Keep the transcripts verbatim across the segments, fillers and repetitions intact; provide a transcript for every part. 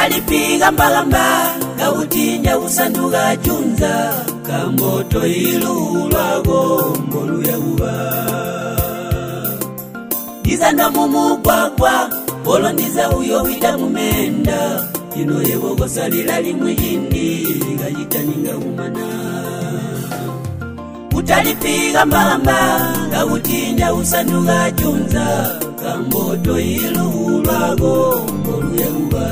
Utalipiga mbalamba Gautinja usanduga junza Kamoto ilu lwago Mbolu ya uba Diza na mumu kwa kwa Polo ndiza uyo wita mumenda Ino yewogo salila limwindi Gajita ninga umana Utalipiga mbalamba Gautinja usanduga junza Kamoto ilu lwago Mbolu ya uba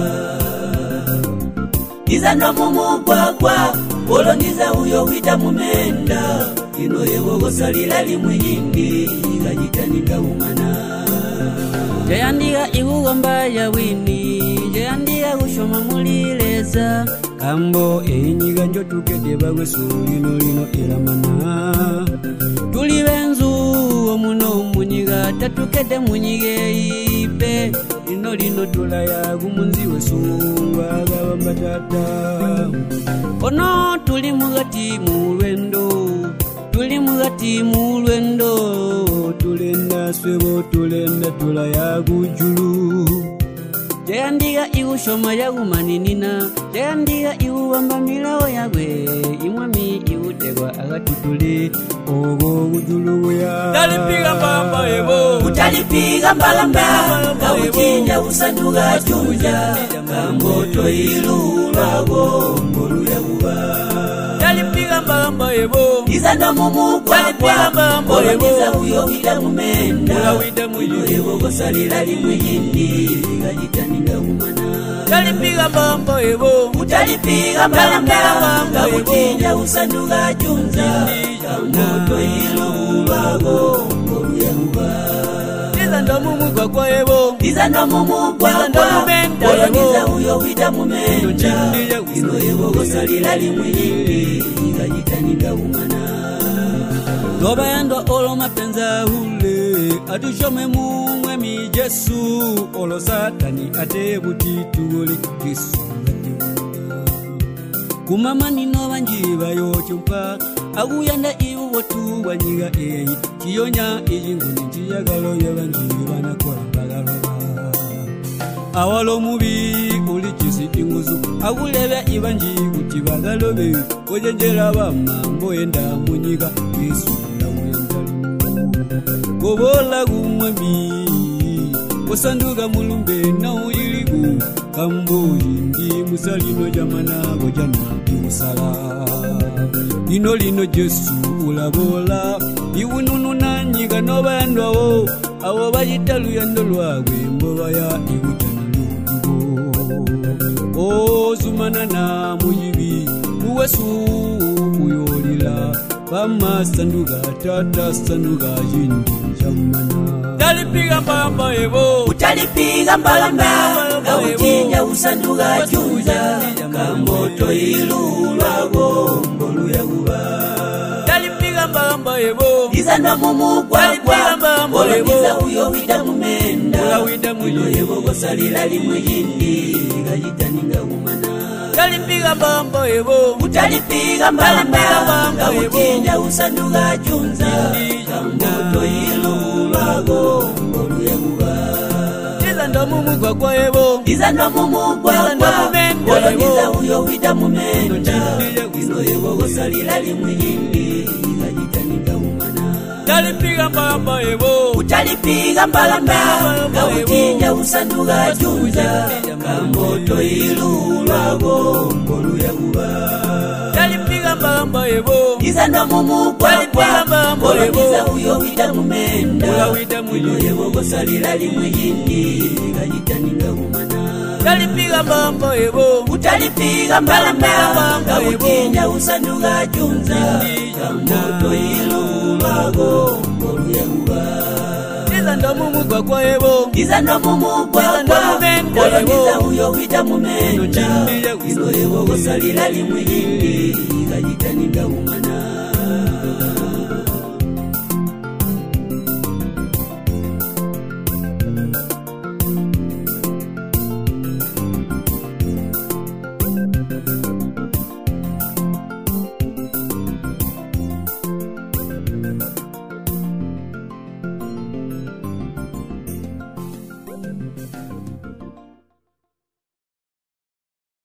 Diza na mumu kwa kwa Polo ndiza uyo wita mumenda Ino yewogo salila limwindi Gajita ninga umana Jayandiga iwugomba ya wini Jayandiga ushoma mulileza Kambo enyiga njo tukede bagwe sulino lino ilamana Tuli benzu omuno munyiga tatukede munyige ipe Ino lino tula ya gumunzi wesungwa gabambatata Ono tuli mugati mulwendo Tuli mugati mulwendo Tulenda swebo tulenda tula ya gujulu Jayandiga iwu shoma ya gumaninina Jayandiga iwu wamba milao ya gwe Imwami iwu tegwa agatutuli Ogo gujulu ya Utalipiga mbamba ebo Utalipiga mbalamba Gautinja usanduga junja Kamboto ilu lwago Mbolu ya uba Utalipiga mbamba ebo Diza na mumu kwa kwa Polo ndiza uyo wita mumenda Uyo yewogo salila limwindi Gajita ninga umana Utalipiga mbamba ebo Utalipiga mbamba Gautinja usanduga junza Kamoto ilu lwago Mbolu ya uba Diza na mumu kwa kwa ebo Diza na mumu kwa kwa Polo ndiza uyo wita mumenda Ino yewogo salila limwindi Gajita ninga umana Goba yando olo mapenza hule Atushome mumwe mi Jesu Olo satani ate butitu wole Jesu Kumama nino banjiba yochumpa Aguyanda iwu watu wanyiga eyi Chiyonya ijinguni chiyagalo ya banjiba na kwa bagaloba Awalo mubi uli chisi inguzu Agulebya ibanji kuti bagalobe Ojenjera bamambo enda munyiga Yesu na mwenzalu Gobola gumwami Osanduga mulumbe na uiligu Kambo yingi musalino jamana Gojana imusala Ino lino Jesu ulabola Iwununu na nyiga noba yandwawo Awo bajitalu yandolwagwe Mboba ya igutana O zumana na muyibi Uwesu uyolila Bama sanduga tata sanduga jindi jamana Utalipiga mbamba ebo Utalipiga mbalamba Gautinja usanduga junza Kamboto ilu lwago Mbolu ya uba Utalipiga mbamba ebo Diza na mumu kwa kwa Polo ndiza uyo wita mumenda Ino yewogo salila limwindi Gajita ninga umana Utalipiga mbamba ebo Utalipiga mbamba Gautinja usanduga junza Kamboto ilu lwago Mbolu ya uba Diza ndo mumu kwa kwa ebo Diza ndo mumu kwa kwa Polo ndiza uyo wita mumenda Ino yewogo salila limwindi Gajita ninga umana Utalipiga mbamba ebo Utalipiga mbalamba Gautinja usanduga junza Kamboto ilu lwago Mbolu ya uba Utalipiga mbamba ebo Diza na mumu kwa kwa Polo ndiza uyo wita mumenda Ino yewogo salila limwindi Gajita ninga umana Utalipiga mbamba ebo Utalipiga mbalamba Gautinja usanduga junza Kamboto ilu lwago Mbolu ya uba Diza ndo mumu kwa kwa ebo Diza ndo mumu kwa kwa Polo ndiza uyo wita mumenda Ino yewogo salila limwindi Gajita ninga umana